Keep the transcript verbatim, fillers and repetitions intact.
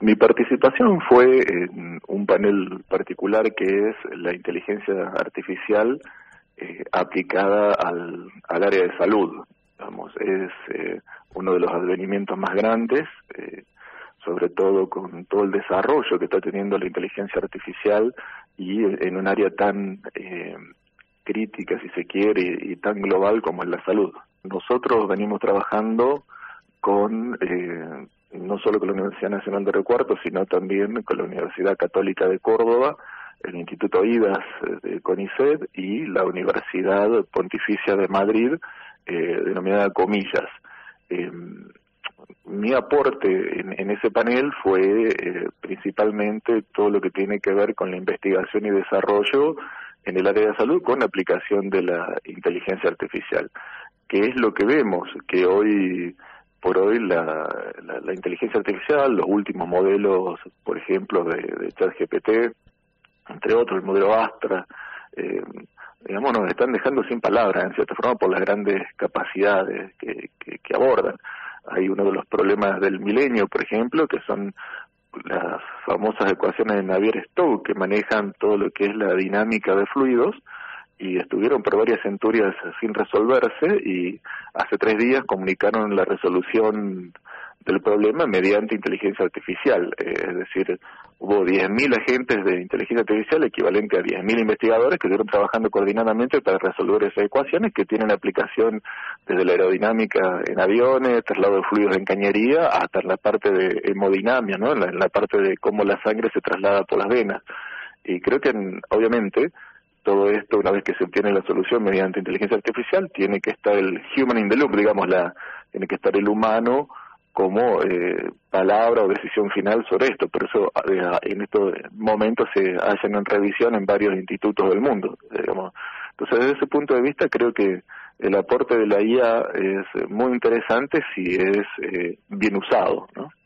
Mi participación fue en un panel particular que es la inteligencia artificial eh, aplicada al, al área de salud. Digamos, es eh, uno de los advenimientos más grandes, eh, sobre todo con todo el desarrollo que está teniendo la inteligencia artificial y en un área tan eh, crítica, si se quiere, y, y tan global como es la salud. Nosotros venimos trabajando con eh, no solo con la Universidad Nacional de Río Cuarto, sino también con la Universidad Católica de Córdoba, el Instituto IDAS de CONICET y la Universidad Pontificia de Madrid, eh, denominada Comillas. Eh, mi aporte en, en ese panel fue eh, principalmente todo lo que tiene que ver con la investigación y desarrollo en el área de salud con aplicación de la inteligencia artificial, que es lo que vemos, que hoy por hoy la, la, la inteligencia artificial, los últimos modelos, por ejemplo, de, de ChatGPT, entre otros, el modelo Astra, eh, digamos, nos están dejando sin palabras, en cierta forma, por las grandes capacidades que, que, que abordan. Hay uno de los problemas del milenio, por ejemplo, que son las famosas ecuaciones de Navier-Stokes, que manejan todo lo que es la dinámica de fluidos, y estuvieron por varias centurias sin resolverse, y hace tres días comunicaron la resolución del problema mediante inteligencia artificial. Eh, es decir, hubo diez mil agentes de inteligencia artificial, equivalente a diez mil investigadores, que estuvieron trabajando coordinadamente para resolver esas ecuaciones que tienen aplicación desde la aerodinámica en aviones, traslado de fluidos en cañería, hasta la parte de hemodinamia, ¿no? En la, en la parte de cómo la sangre se traslada por las venas. Y creo que, obviamente, todo esto, una vez que se obtiene la solución mediante inteligencia artificial, tiene que estar el human in the loop, digamos, la, tiene que estar el humano como eh, palabra o decisión final sobre esto. Por eso eh, en estos momentos se hacen en revisión en varios institutos del mundo, digamos. Entonces, desde ese punto de vista, creo que el aporte de la I A es muy interesante si es eh, bien usado, ¿no?